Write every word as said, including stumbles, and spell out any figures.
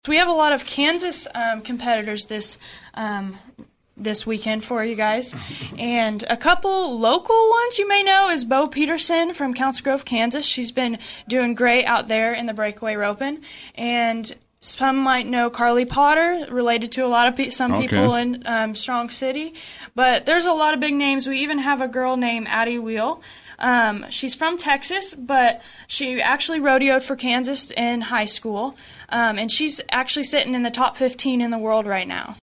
We have a lot of Kansas um, competitors this um, this weekend for you guys, and a couple local ones you may know is Bo Peterson from Council Grove, Kansas. She's been doing great out there in the breakaway roping, and some might know Carly Potter, related to a lot of pe- some Okay. people in um, Strong City, but there's a lot of big names. We even have a girl named Addie Wheel. Um, she's from Texas, but she actually rodeoed for Kansas in high school, um, and she's actually sitting in the top fifteen in the world right now.